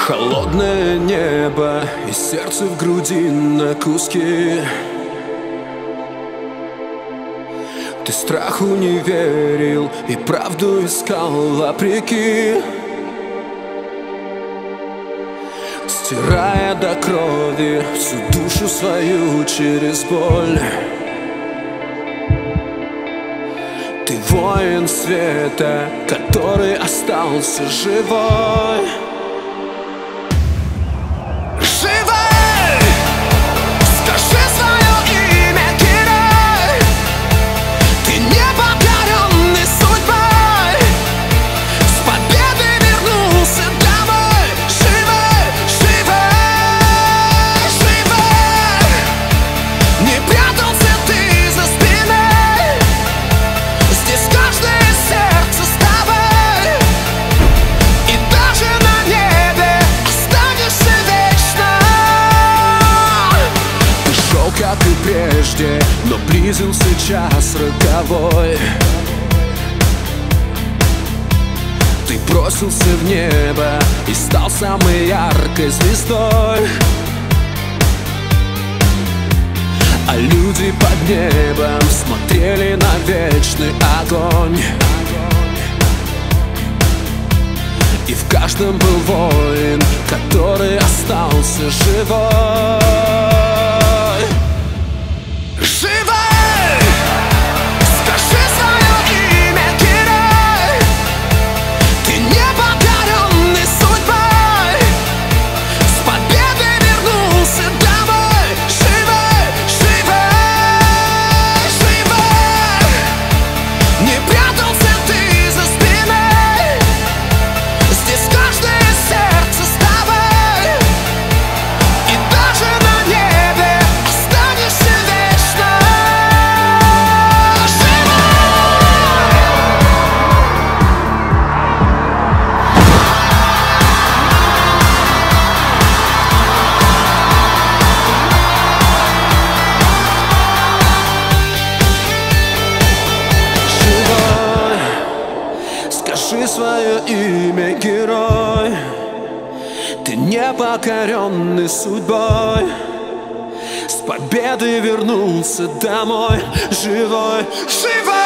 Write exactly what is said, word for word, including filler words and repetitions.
Холодное небо и сердце в груди на куски. Ты страху не верил и правду искал вопреки, стирая до крови всю душу свою через боль. Ты воин света, который остался живой. Как и прежде, но близился час роковой. Ты бросился в небо и стал самой яркой звездой. А люди под небом смотрели на вечный огонь. И в каждом был воин, который остался живой. Скажи свое имя, герой. Ты не покоренный судьбой, с победой вернулся домой. Живой, живой.